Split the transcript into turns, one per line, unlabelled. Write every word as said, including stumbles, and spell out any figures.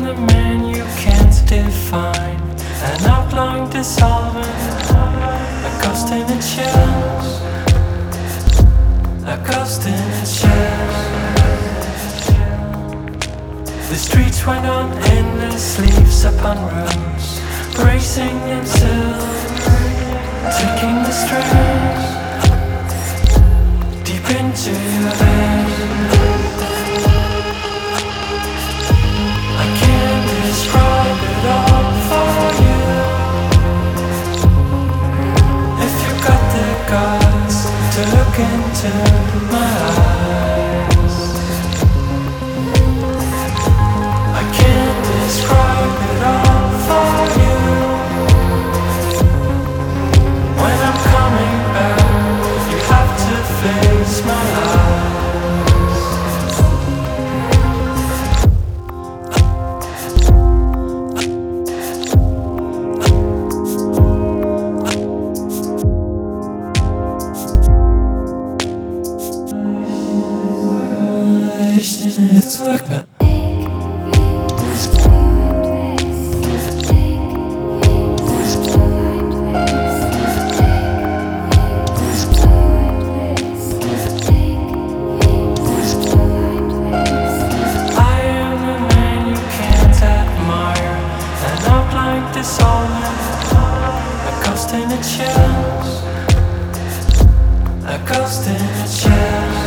the man you can't define, an outline dissolving, a ghost in a chest, a ghost in a chest. The streets went on endless leaves upon roads, racing until taking the stress deep into your veins. I can't describe it all for you. If you got the guts to look into my eyes, I can't describe it all for you. When I'm coming back, you have to face my eyes. It's like that. Dissolving, a ghost in a chest, a ghost in a chest.